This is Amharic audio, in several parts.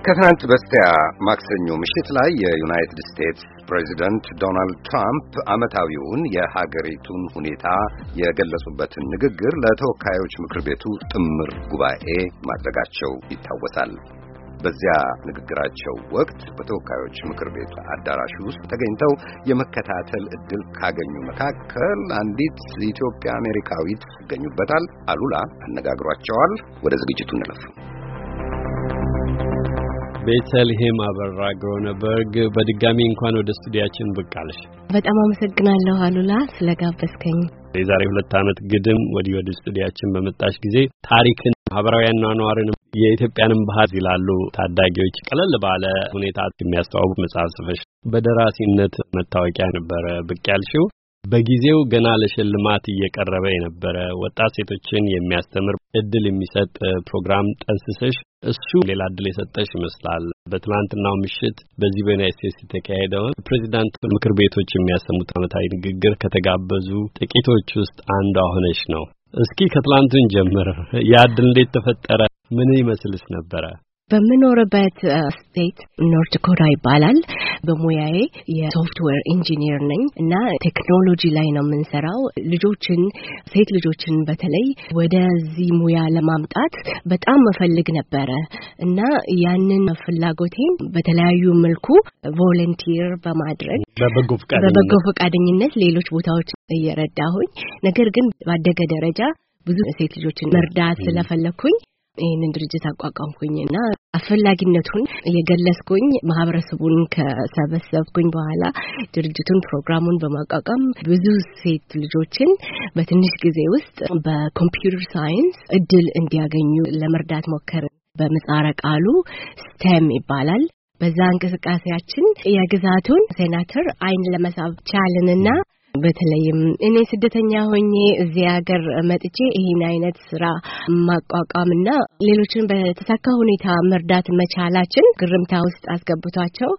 ከትናንት በስቲያ ማክሰኞ ምሽት ላይ የዩናይትድ ስቴትስ ፕሬዚደንት ዶናልድ ትራምፕ ዓመታዊውን የሀገሪቱን ሁኔታ የገለጹበትን ንግግር ለተወካዮች ምክር ቤቱ ጥምር ጉባኤ ማድረጋቸው ይታወሳል። በዚያ ንግግራቸው ወቅት በተወካዮች ምክር ቤቱ አዳራሽ ውስጥ ተገኝተው የመከታተል ዕድል ካገኙ መካከል አንዲት ኢትዮጵያ አሜሪካዊት ይገኙበታል። አሉላ አነጋግሯቸዋል። ወደ ዝግጅቱ እንለፍ። ቤተልሔም አበራ ግሮነበርግ በድጋሚ እንኳን ወደ ስቱዲያችን ብቅ አለሽ። በጣም አመሰግናለሁ አሉላ ስለጋበዝከኝ። የዛሬ 2 ዓመት ግድም ወደ ስቱዲያችን በመጣሽ ጊዜ ታሪክን ማህበራዊ አኗኗርን የኢትዮጵያንም ባህል ይላሉ ታዳጊዎች ቀለል ባለ ሁኔታ የሚያስተዋውቅ መጽሐፍ ጽፈሽ በደራሲነት መታወቂያ ነበር ብቅ ያልሽው። በጊዜው ገና ለሽልማት እየቀረበ የነበረ ወጣት ሴቶችን የሚያስተምር እድል የሚሰጥ ፕሮግራም ጠንስሰሽ እሱ ሌላ እድል የሰጠሽ ይመስላል። በትናንትናው ምሽት በዚህ በዩናይትድ ስቴትስ የተካሄደውን ፕሬዚዳንት ምክር ቤቶች የሚያሰሙት ዓመታዊ ንግግር ከተጋበዙ ጥቂቶች ውስጥ አንዷ ሆነሽ ነው። እስኪ ከትላንቱን ጀምር። ያ እድል እንዴት ተፈጠረ? ምን ይመስልስ ነበረ? በምኖርበት ስቴት ኖርት ዳኮታ ይባላል። በሙያዬ የሶፍትዌር ኢንጂነር ነኝ እና ቴክኖሎጂ ላይ ነው የምንሰራው። ሴት ልጆችን በተለይ ወደዚህ ሙያ ለማምጣት በጣም መፈልግ ነበረ እና ያንን ፍላጎቴን በተለያዩ መልኩ ቮለንቲር በማድረግ በበጎ ፈቃደኝነት ሌሎች ቦታዎች እየረዳሁኝ፣ ነገር ግን ባደገ ደረጃ ብዙ ሴት ልጆችን መርዳት ስለፈለኩኝ ይህንን ድርጅት አቋቋምኩኝና አስፈላጊነቱን የገለጽኩኝ ማህበረሰቡን ከሰበሰብኩኝ በኋላ ድርጅቱን ፕሮግራሙን በማቋቋም ብዙ ሴት ልጆችን በትንሽ ጊዜ ውስጥ በኮምፒውተር ሳይንስ እድል እንዲያገኙ ለመርዳት ሞከርን። በምህጻረ ቃሉ ስቴም ይባላል። በዛ እንቅስቃሴያችን የግዛቱን ሴናተር አይን ለመሳብ ቻልንና በተለይም እኔ ስደተኛ ሆኜ እዚህ ሀገር መጥቼ ይሄን አይነት ስራ ማቋቋምና ሌሎችን በተሳካ ሁኔታ መርዳት መቻላችን ግርምታ ውስጥ አስገብቷቸው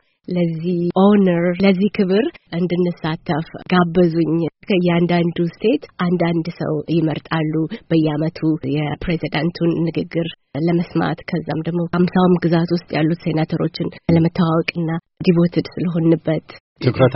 ለዚህ ክብር እንድንሳተፍ ጋበዙኝ። ከእያንዳንዱ ስቴት አንዳንድ ሰው ይመርጣሉ በየዓመቱ የፕሬዚዳንቱን ንግግር ለመስማት። ከዛም ደግሞ 50ም ግዛት ውስጥ ያሉት ሴናተሮችን ለመተዋወቅና ዲቮትድ ስለሆንበት ትኩረት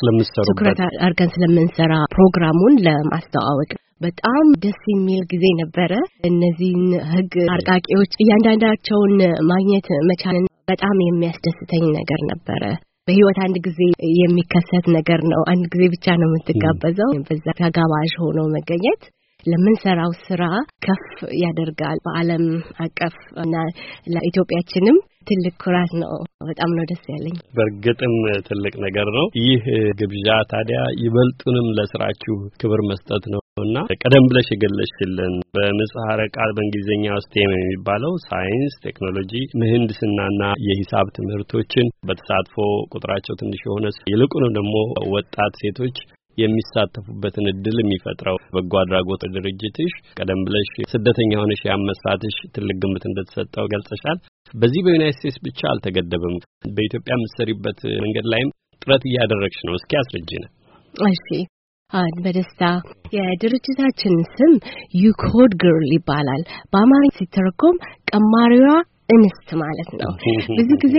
አድርገን ስለምንሰራ ፕሮግራሙን ለማስተዋወቅ በጣም ደስ የሚል ጊዜ ነበረ። እነዚህን ህግ አርቃቂዎች እያንዳንዳቸውን ማግኘት መቻልን በጣም የሚያስደስተኝ ነገር ነበረ። በህይወት አንድ ጊዜ የሚከሰት ነገር ነው። አንድ ጊዜ ብቻ ነው የምትጋበዘው። በዛ ተጋባዥ ሆኖ መገኘት ለምንሰራው ስራ ከፍ ያደርጋል። በዓለም አቀፍ እና ለኢትዮጵያችንም ትልቅ ኩራት ነው። በጣም ነው ደስ ያለኝ። በርግጥም ትልቅ ነገር ነው። ይህ ግብዣ ታዲያ ይበልጡንም ለስራችሁ ክብር መስጠት ነውና ቀደም ብለሽ የገለጽሽልን በምህጻረ ቃል በእንግሊዝኛው ስቴም የሚባለው ሳይንስ፣ ቴክኖሎጂ፣ ምህንድስናና የሂሳብ ትምህርቶችን በተሳትፎ ቁጥራቸው ትንሽ የሆነ ይልቁንም ደግሞ ወጣት ሴቶች የሚሳተፉበትን እድል የሚፈጥረው በጎ አድራጎት ድርጅትሽ ቀደም ብለሽ ስደተኛ ሆነሽ ያመስራትሽ ትልቅ ግምት እንደተሰጠው ገልጸሻል። በዚህ በዩናይትድ ስቴትስ ብቻ አልተገደበም። በኢትዮጵያ የምትሰሪበት መንገድ ላይም ጥረት እያደረግሽ ነው። እስኪ አስረጂኝ። እሺ፣ በደስታ የድርጅታችን ስም ዩኮድ ገርል ይባላል። በአማርኛ ሲተረጎም ቀማሪዋ እንስት ማለት ነው። ብዙ ጊዜ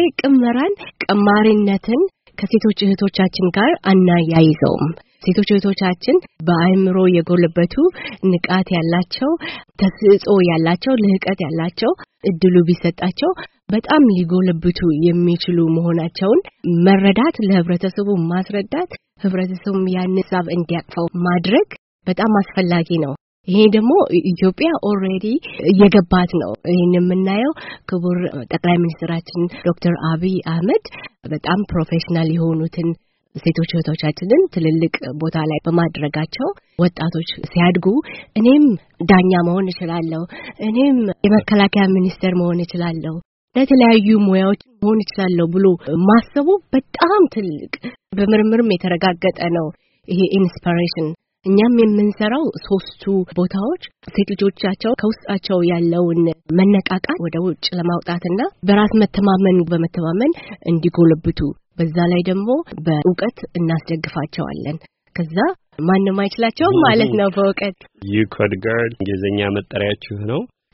ቀማሪነትን ከሴቶች እህቶቻችን ጋር አናያይዘውም። ሴቶች እህቶቻችን በአእምሮ የጎለበቱ ንቃት ያላቸው፣ ተሰጥኦ ያላቸው፣ ልህቀት ያላቸው እድሉ ቢሰጣቸው በጣም ሊጎለብቱ የሚችሉ መሆናቸውን መረዳት፣ ለህብረተሰቡ ማስረዳት፣ ህብረተሰቡም ያን ሀሳብ እንዲያቅፈው ማድረግ በጣም አስፈላጊ ነው። ይሄ ደግሞ ኢትዮጵያ ኦልሬዲ እየገባት ነው። ይሄን የምናየው ክቡር ጠቅላይ ሚኒስትራችን ዶክተር አብይ አህመድ በጣም ፕሮፌሽናል የሆኑትን ሴቶች እህቶቻችንን ትልልቅ ቦታ ላይ በማድረጋቸው ወጣቶች ሲያድጉ እኔም ዳኛ መሆን እችላለሁ፣ እኔም የመከላከያ ሚኒስትር መሆን እችላለሁ፣ ለተለያዩ ሙያዎች መሆን እችላለሁ ብሎ ማሰቡ በጣም ትልቅ በምርምርም የተረጋገጠ ነው። ይሄ ኢንስፒሬሽን እኛም የምንሰራው 3ቱ ቦታዎች ሴት ልጆቻቸው ከውስጣቸው ያለውን መነቃቃት ወደ ውጭ ለማውጣትና በራስ በመተማመን እንዲጎለብቱ፣ በዛ ላይ ደግሞ በእውቀት እናስደግፋቸዋለን። ከዛ ማንንም አይችላቸውም ማለት ነው። በእውቀት ዩኮድ ገርል እንግሊዝኛ መጠሪያችሁ ነው።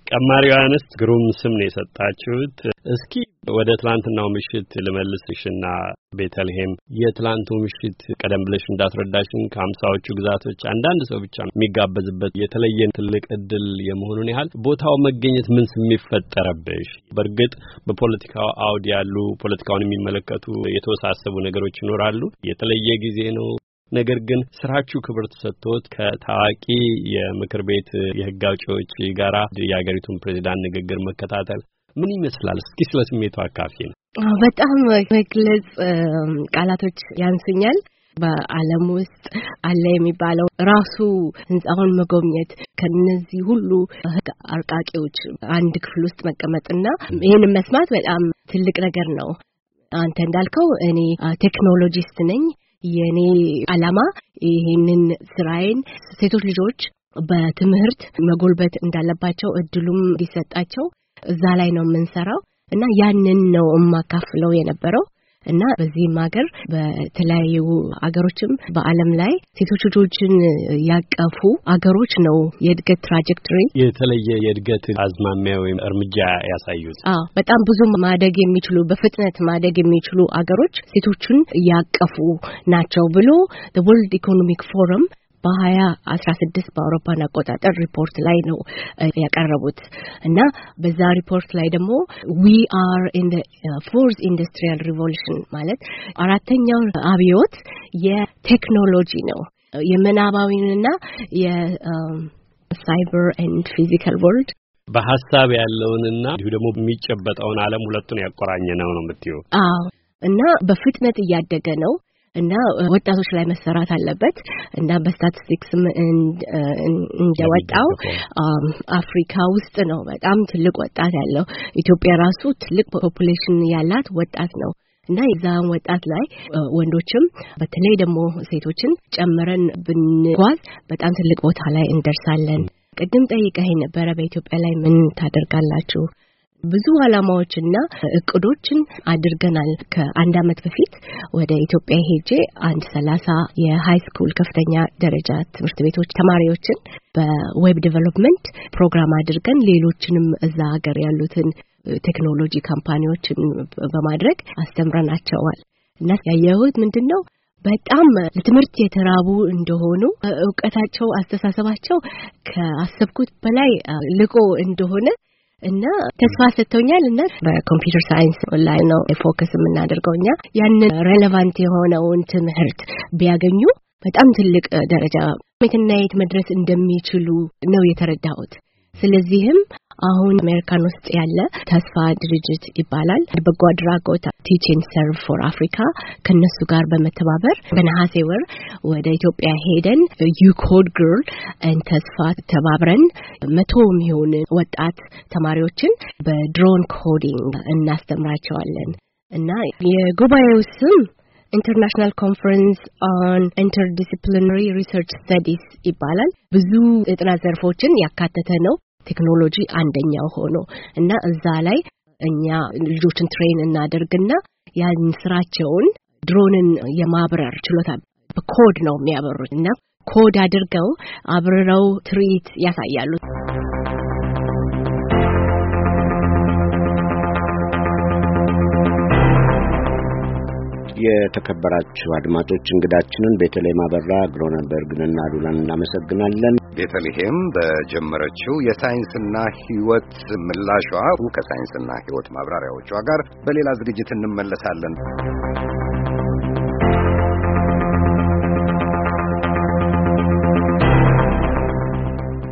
ቀማሪው አንስት ግሩም ስም ነው የሰጣችሁት። እስኪ ወደ ትላንትናው ምሽት ልመልስሽና ቤተልሔም የትላንቱ ምሽት ቀደም ብለሽ እንዳስረዳሽን ከ50ዎቹ ግዛቶች አንዳንድ ሰው ብቻ የሚጋበዝበት የተለየ ትልቅ እድል የመሆኑን ያህል ቦታው መገኘት ምን ስሜት ፈጠረብሽ? በእርግጥ በፖለቲካው አውድ ያሉ ፖለቲካውን የሚመለከቱ የተወሳሰቡ ነገሮች ይኖራሉ። የተለየ ጊዜ ነው። ነገር ግን ስራችሁ ክብር ተሰጥቶት ከታዋቂ የምክር ቤት የህግ አውጪዎች ጋራ የሀገሪቱን ፕሬዝዳንት ንግግር መከታተል ምን ይመስላል? እስኪ ስለ ስሜቱ አካፊ ነው። በጣም መግለጽ ቃላቶች ያንሱኛል። በዓለም ውስጥ አለ የሚባለው ራሱ ህንጻውን መጎብኘት ከነዚህ ሁሉ ህግ አርቃቂዎች አንድ ክፍል ውስጥ መቀመጥና ይሄንን መስማት በጣም ትልቅ ነገር ነው። አንተ እንዳልከው እኔ ቴክኖሎጂስት ነኝ። የኔ ዓላማ ይሄንን ስራዬን ሴቶች ልጆች በትምህርት መጎልበት እንዳለባቸው እድሉም እንዲሰጣቸው እዛ ላይ ነው የምንሰራው እና ያንን ነው የማካፍለው የነበረው እና በዚህም ሀገር በተለያዩ ሀገሮችም በዓለም ላይ ሴቶች ልጆችን ያቀፉ ሀገሮች ነው የእድገት ትራጀክቶሪ የተለየ የእድገት አዝማሚያ ወይም እርምጃ ያሳዩት። በጣም ብዙ ማደግ የሚችሉ በፍጥነት ማደግ የሚችሉ ሀገሮች ሴቶችን ያቀፉ ናቸው ብሎ the World Economic Forum በ2016 በአውሮፓን አቆጣጠር ሪፖርት ላይ ነው ያቀረቡት እና በዛ ሪፖርት ላይ ደግሞ we are in the fourth industrial revolution ማለት አራተኛው አብዮት የቴክኖሎጂ ነው። የምናባዊውና የሳይበር ኤንድ ፊዚካል ወርልድ በሐሳብ ያለውንና እንዲሁ ደግሞ የሚጨበጠውን ዓለም ሁለቱን ያቆራኘ ነው የምትይው? እና በፍጥነት እያደገ ነው እና ወጣቶች ላይ መሰራት አለበት እና በስታቲስቲክስም እንደወጣው አፍሪካ ውስጥ ነው በጣም ትልቅ ወጣት ያለው። ኢትዮጵያ ራሱ ትልቅ ፖፑሌሽን ያላት ወጣት ነው እና የዛን ወጣት ላይ ወንዶችም በተለይ ደግሞ ሴቶችን ጨምረን ብንጓዝ በጣም ትልቅ ቦታ ላይ እንደርሳለን። ቅድም ጠይቀኸኝ ነበረ በኢትዮጵያ ላይ ምን ታደርጋላችሁ? ብዙ አላማዎችና እቅዶችን አድርገናል። ከአንድ አመት በፊት ወደ ኢትዮጵያ ሄጄ 30 የሃይ ስኩል ከፍተኛ ደረጃ ትምህርት ቤቶች ተማሪዎችን በዌብ ዴቨሎፕመንት ፕሮግራም አድርገን ሌሎችንም እዛ ሀገር ያሉትን ቴክኖሎጂ ካምፓኒዎችን በማድረግ አስተምረናቸዋል እና ያየሁት ምንድነው በጣም ለትምህርት የተራቡ እንደሆኑ ዕውቀታቸው አስተሳሰባቸው ከአሰብኩት በላይ ልቆ እንደሆነ እና ተስፋ ሰጥቶኛል እና በኮምፒውተር ሳይንስ ላይ ነው ፎከስ የምናደርገውኛ ያንን ሬሌቫንት የሆነውን ትምህርት ቢያገኙ በጣም ትልቅ ደረጃ የት መድረስ እንደሚችሉ ነው የተረዳሁት። ስለዚህም አሁን አሜሪካን ውስጥ ያለ ተስፋ ድርጅት ይባላል በጎ አድራጎት ቲቺንግ ሰርቭ ፎር አፍሪካ ከነሱ ጋር በመተባበር በነሐሴ ወር ወደ ኢትዮጵያ ሄደን ዩኮድ ግርል and ተስፋ ተባብረን 100 የሚሆኑ ወጣት ተማሪዎችን በድሮን ኮዲንግ እናስተምራቸዋለን እና የጉባኤው ስም International Conference on Interdisciplinary Research Studies ይባላል። ብዙ የጥናት ዘርፎችን ያካተተ ነው። ቴክኖሎጂ አንደኛው ሆኖ እና እዛ ላይ እኛ ልጆችን ትሬን እናደርግና ያን ስራቸውን ድሮንን የማብረር ችሎታ በኮድ ነው የሚያበሩት እና ኮድ አድርገው አብረው ትርኢት ያሳያሉ። የተከበራችሁ አድማጮች እንግዳችንን ቤተልሔም አበራ ግሮነበርግንና አሉላን እናመሰግናለን። ቤተልሔም በጀመረችው የሳይንስና ሕይወት ምላሿ ከሳይንስና ሕይወት ማብራሪያዎቿ ጋር በሌላ ዝግጅት እንመለሳለን።